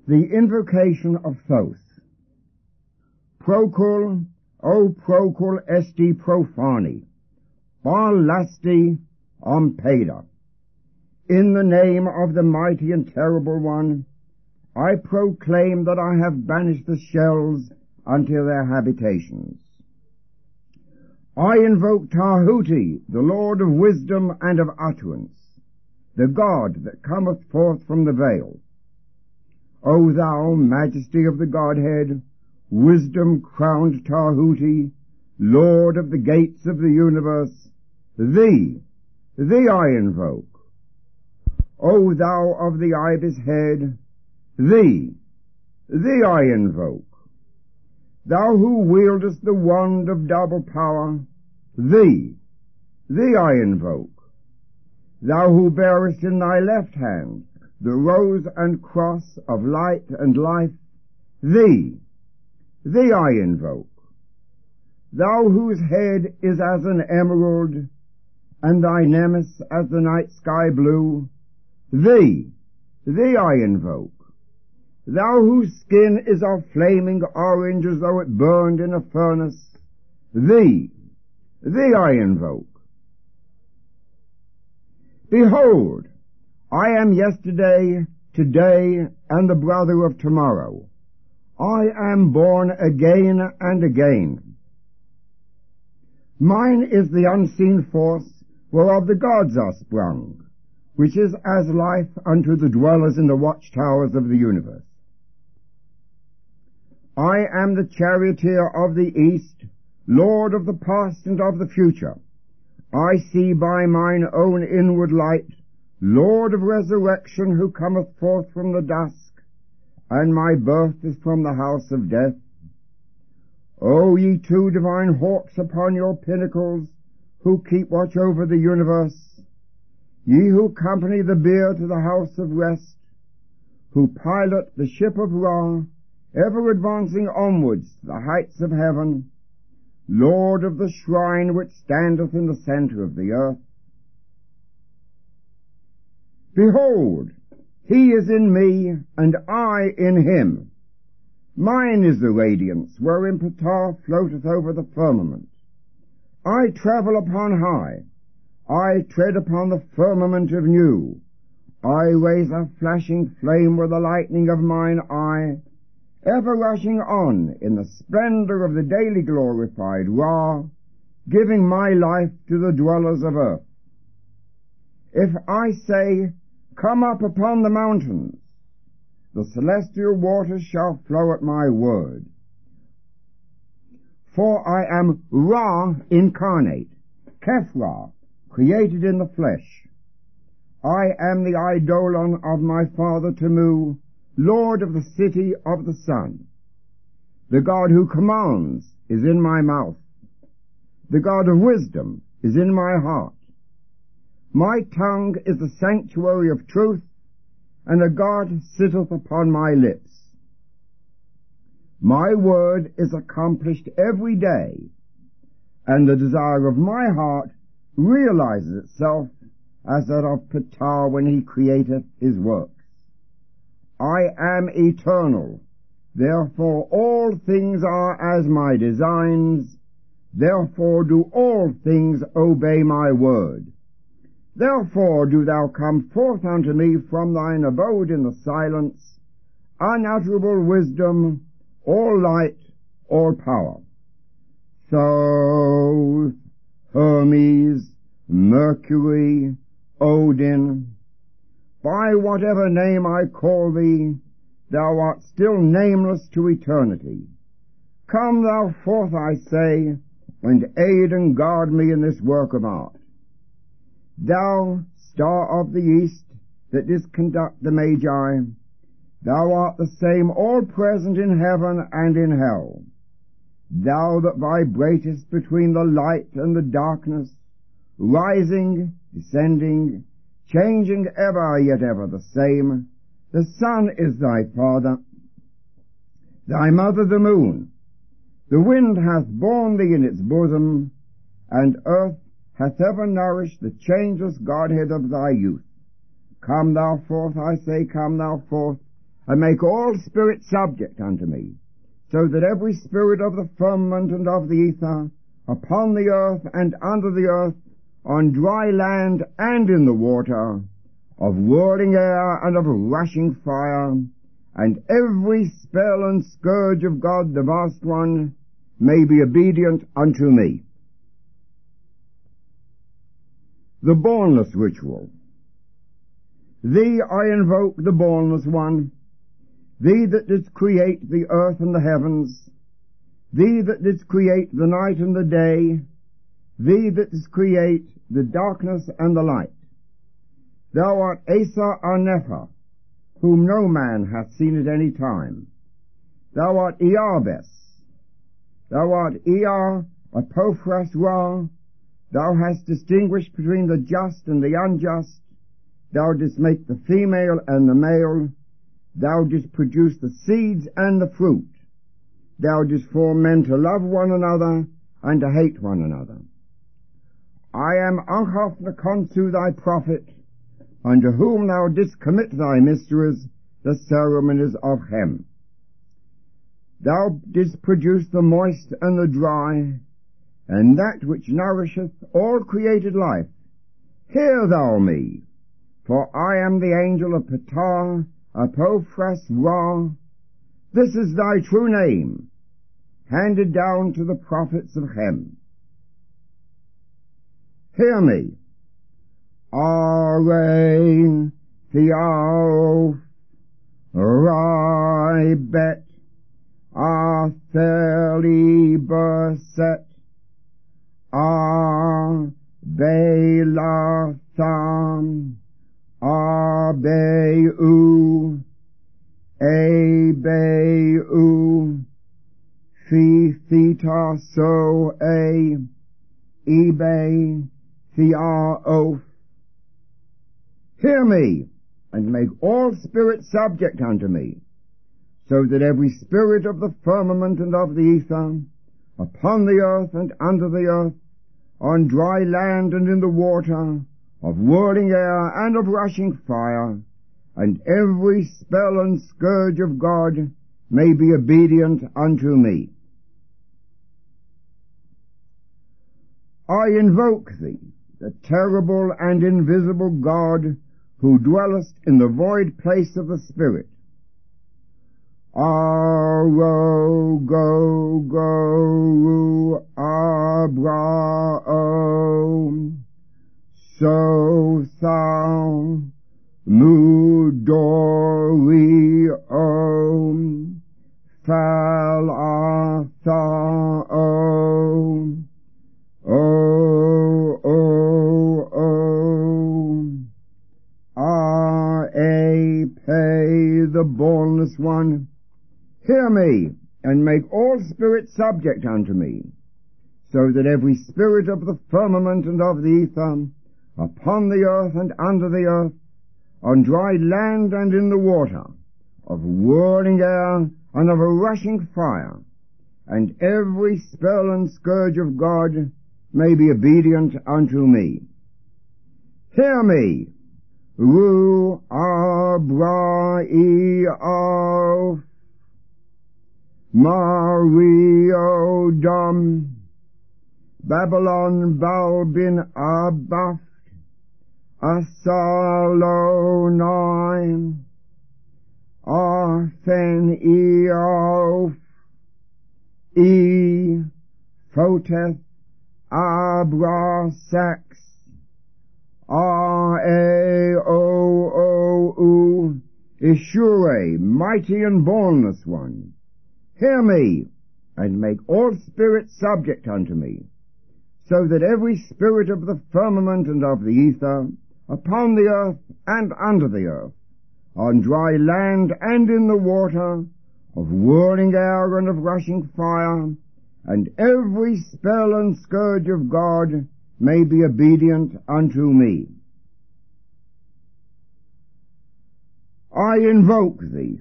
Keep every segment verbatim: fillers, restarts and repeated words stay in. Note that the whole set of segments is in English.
The invocation of Thoth. Procul, o procul esti profani, bar lasti ompeda. In the name of the mighty and terrible one, I proclaim that I have banished the shells unto their habitations. I invoke Tahuti, the Lord of wisdom and of utterance, the God that cometh forth from the veil. O thou majesty of the Godhead, wisdom-crowned Tahuti, Lord of the gates of the universe, thee, thee I invoke. O thou of the ibis head, thee, thee I invoke. Thou who wieldest the wand of double power, thee, thee I invoke. Thou who bearest in thy left hand the rose and cross of light and life, thee, thee I invoke. Thou whose head is as an emerald, and thy nemes as the night sky blue, thee, thee I invoke. Thou whose skin is of flaming orange as though it burned in a furnace, thee, thee I invoke. Behold, I am yesterday, today, and the brother of tomorrow. I am born again and again. Mine is the unseen force whereof the gods are sprung, which is as life unto the dwellers in the watchtowers of the universe. I am the charioteer of the east, Lord of the past and of the future. I see by mine own inward light, Lord of resurrection, who cometh forth from the dusk, and my birth is from the house of death. O ye two divine hawks upon your pinnacles, who keep watch over the universe, ye who accompany the bier to the house of rest, who pilot the ship of Ra, ever advancing onwards to the heights of heaven, Lord of the shrine which standeth in the centre of the earth. Behold, he is in me, and I in him. Mine is the radiance wherein Ptah floateth over the firmament. I travel upon high. I tread upon the firmament of new. I raise a flashing flame with the lightning of mine eye, ever rushing on in the splendor of the daily glorified Ra, giving my life to the dwellers of earth. If I say, come up upon the mountains, the celestial waters shall flow at my word. For I am Ra incarnate, Kephra, created in the flesh. I am the eidolon of my father Tamu, Lord of the city of the sun. The God who commands is in my mouth. The God of wisdom is in my heart. My tongue is the sanctuary of truth, and a God sitteth upon my lips. My word is accomplished every day, and the desire of my heart realizes itself as that of Ptah when he createth his works. I am eternal, therefore all things are as my designs, therefore do all things obey my word. Therefore do thou come forth unto me from thine abode in the silence, unutterable wisdom, all light, all power. Thoth, Hermes, Mercury, Odin, by whatever name I call thee, thou art still nameless to eternity. Come thou forth, I say, and aid and guard me in this work of art. Thou, star of the east, that didst conduct the Magi, thou art the same all present in heaven and in hell. Thou that vibratest between the light and the darkness, rising, descending, changing ever, yet ever the same. The sun is thy father, thy mother the moon. The wind hath borne thee in its bosom, and earth hath ever nourished the changeless Godhead of thy youth. Come thou forth, I say, come thou forth, and make all spirits subject unto me, so that every spirit of the firmament and of the ether, upon the earth and under the earth, on dry land and in the water, of whirling air and of rushing fire, and every spell and scourge of God the vast one, may be obedient unto me. The Bornless Ritual. Thee I invoke, the Bornless One, thee that didst create the earth and the heavens, thee that didst create the night and the day, thee that didst create the darkness and the light. Thou art Asa Arnepha, whom no man hath seen at any time. Thou art Earbes. Thou art Ea, Apophras Ra. Thou hast distinguished between the just and the unjust. Thou didst make the female and the male. Thou didst produce the seeds and the fruit. Thou didst form men to love one another and to hate one another. I am Anchaf Nakonsu, thy prophet, unto whom thou didst commit thy mysteries, the ceremonies of Hem. Thou didst produce the moist and the dry, and that which nourisheth all created life. Hear thou me, for I am the angel of Ptah, Apophras Ra. This is thy true name, handed down to the prophets of Hem. Hear me. Arain, Theof, Rai, Bet, Atheli, Berset, Ar, Belatham, Arbeu, Ebeu, Phi Theta So A, Ebe, Theaof. Hear me, and make all spirits subject unto me, so that every spirit of the firmament and of the ether, upon the earth and under the earth, on dry land and in the water, of whirling air and of rushing fire, and every spell and scourge of God may be obedient unto me. I invoke thee, the terrible and invisible God, who dwellest in the void place of the Spirit. Aro, go, go, abrao, so, thou, mudori, om, fal, athao, O, O, O, R, A, Pe, the Bornless One, hear me, and make all spirits subject unto me, so that every spirit of the firmament and of the ether, upon the earth and under the earth, on dry land and in the water, of whirling air and of a rushing fire, and every spell and scourge of God may be obedient unto me. Hear me. Ru abra e of Mario dom Babylon balbin abaft Asalonine Arfen eof E Photeth Abra Sax R A O O U Ishure, mighty and bornless one, hear me, and make all spirits subject unto me, so that every spirit of the firmament and of the ether, upon the earth and under the earth, on dry land and in the water, of whirling air and of rushing fire, and every spell and scourge of God may be obedient unto me. I invoke thee,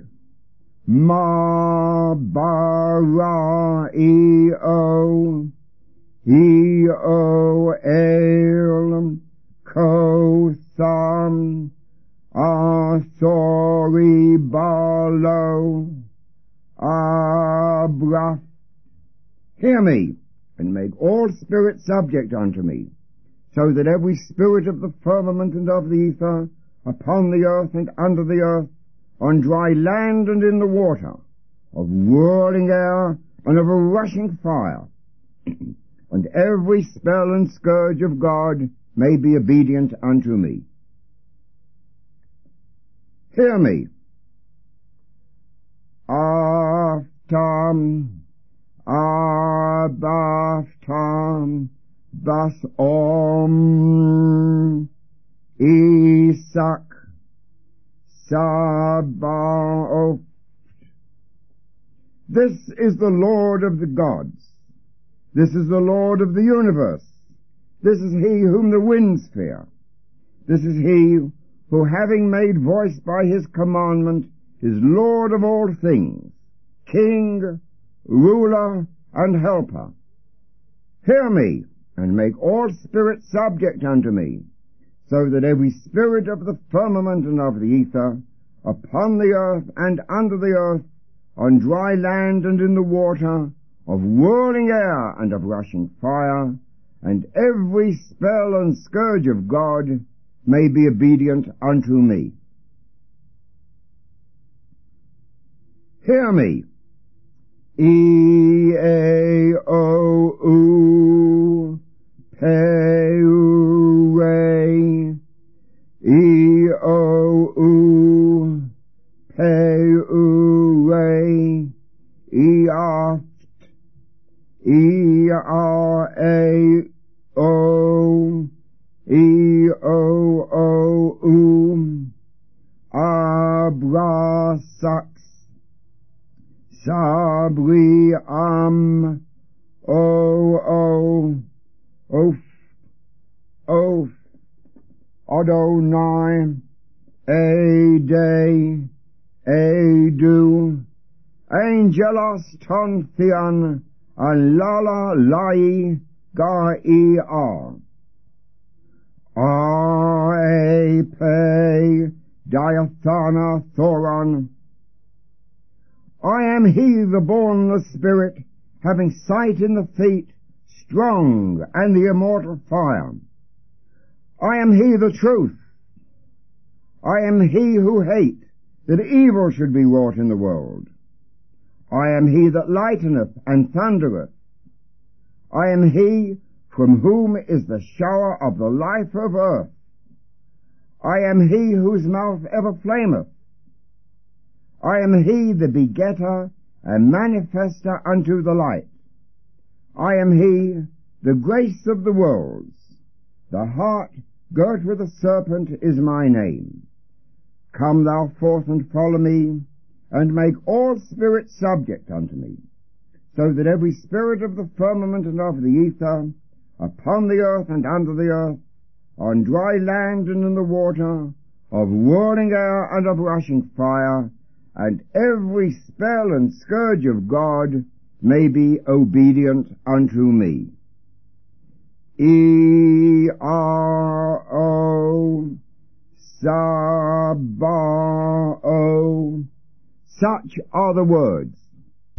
Ma bara e o e o el ko tham a Athori Balo Abraf. Hear me, and make all spirits subject unto me, so that every spirit of the firmament and of the ether, upon the earth and under the earth, on dry land and in the water, of whirling air and of a rushing fire, and every spell and scourge of God may be obedient unto me. Hear me. Aftam, Abaftam, Bas Om, Isak, Sabaoth. This is the Lord of the gods. This is the Lord of the universe. This is he whom the winds fear. This is he who, having made voice by his commandment, is Lord of all things, King, ruler, and helper. Hear me, and make all spirits subject unto me, so that every spirit of the firmament and of the ether, upon the earth and under the earth, on dry land and in the water, of whirling air and of rushing fire, and every spell and scourge of God may be obedient unto me. Hear me. E A O U Pe U Re E O U Pe U Re E R E R A O E O O U Abrasax Sabri Am O O Of Of Adonai Ade Adu Angelos Ton Theon Alala Lai Gar E R R A Pe Diathana Thoron. I am he, the bornless spirit, having sight in the feet, strong, and the immortal fire. I am he, the truth. I am he who hate that evil should be wrought in the world. I am he that lighteneth and thundereth. I am he from whom is the shower of the life of earth. I am he whose mouth ever flameth. I am he, the begetter and manifester unto the light. I am he, the grace of the worlds. The heart girt with a serpent is my name. Come thou forth and follow me, and make all spirits subject unto me, so that every spirit of the firmament and of the ether, upon the earth and under the earth, on dry land and in the water, of whirling air and of rushing fire, and every spell and scourge of God may be obedient unto me. E R O Sabao. Such are the words